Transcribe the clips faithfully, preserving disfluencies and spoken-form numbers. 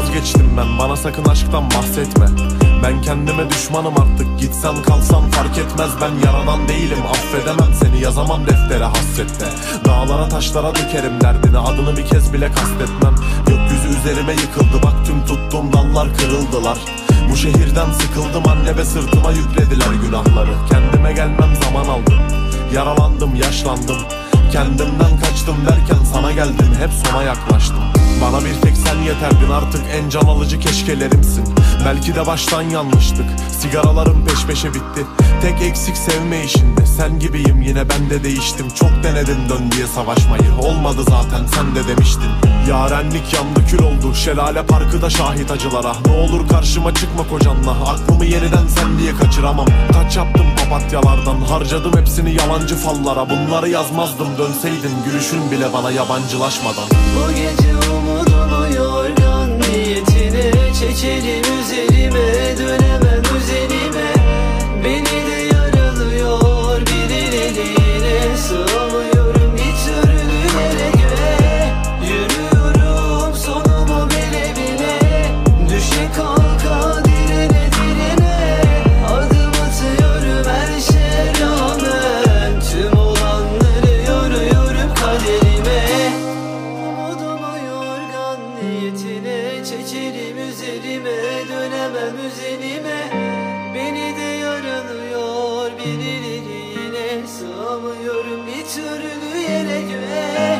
vazgeçtim ben, bana sakın aşktan bahsetme. Ben kendime düşmanım artık, gitsen kalsan fark etmez. Ben yaradan değilim, affedemem seni, yazamam deftere hasretle. Dağlara taşlara dökerim derdini, adını bir kez bile kastetmem. Gökyüzü üzerime yıkıldı, bak tüm tuttuğum dallar kırıldılar. Bu şehirden sıkıldım anne ve sırtıma yüklediler günahları. Kendime gelmem zaman aldı, yaralandım yaşlandım. Kendimden kaçtım derken sana geldim, hep sona yaklaştım. Bana bir tek sen yeterdin, artık en can alıcı keşkelerimsin. Belki de baştan yanlıştık, sigaralarım peş peşe bitti. Tek eksik sevme işinde, sen gibiyim yine ben de değiştim. Çok denedim dön diye savaşmayı, olmadı zaten sen de demiştin. Yarenlik yandı kül oldu, şelale parkı da şahit acılara. Ne olur karşıma çıkma kocanla, aklımı yeniden sen diye kaçıramam. Kaç yaptım papatyalardan, harcadım hepsini yalancı fallara. Bunları yazmazdım dönseydin, gülüşün bile bana yabancılaşmadan. Bu gece umudumu yorgan niyetine çekelim üzerime, dönemem üzerime. Beni de yaralıyor bir eliyle, sığamıyorum bir türlü yere göğe. Yürüyorum sonumu bile bile, düşe kalka direne direne. Adım atıyorum her şeye rağmen, tüm olanları yoruyorum kaderime. Umudumu yorgan niyetine çekerim üzerime, dönemem üzerime. Beni de yaralıyor bir eliyle, sığamıyorum bir türlü yere göğe.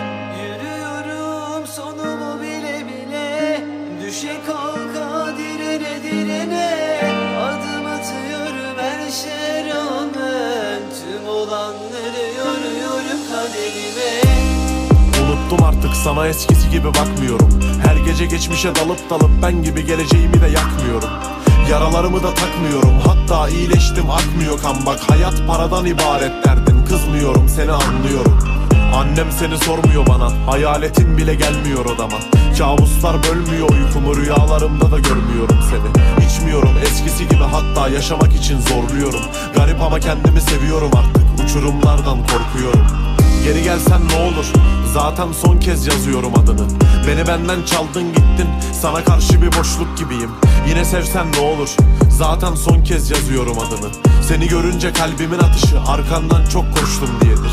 Yürüyorum sonumu bile bile, düşe kalka direne direne. Adım atıyorum her şeye rağmen, tüm olanları yoruyorum kaderime. Unuttum artık, sana eskisi gibi bakmıyorum. Her gece geçmişe dalıp dalıp ben gibi geleceğimi de yakmıyorum. Yaralarımı da takmıyorum, hatta iyileştim akmıyor kan. Bak hayat paradan ibaret derdin, kızmıyorum seni anlıyorum. Annem seni sormuyor bana, hayaletin bile gelmiyor odama. Kabuslar bölmüyor uykumu, rüyalarımda da görmüyorum seni. İçmiyorum eskisi gibi, hatta yaşamak için zorluyorum. Garip ama kendimi seviyorum artık, uçurumlardan korkuyorum. Geri gelsen ne olur, zaten son kez yazıyorum adını. Beni benden çaldın gittin, sana karşı bir boşluk gibiyim. Yine sevsen ne olur, zaten son kez yazıyorum adını. Seni görünce kalbimin atışı, arkandan çok koştum diyedir.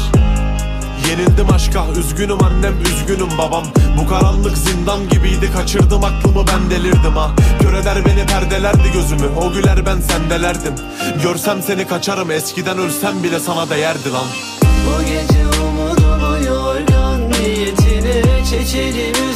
Yenildim aşka, üzgünüm annem, üzgünüm babam. Bu karanlık zindan gibiydi, kaçırdım aklımı, ben delirdim ha. Kör eder beni, perdelerdi gözümü, o güler ben sendelerdim. Görsem seni kaçarım, eskiden ölsem bile sana değerdi lan. Bu gece umudumu yorgan niyetine çekelim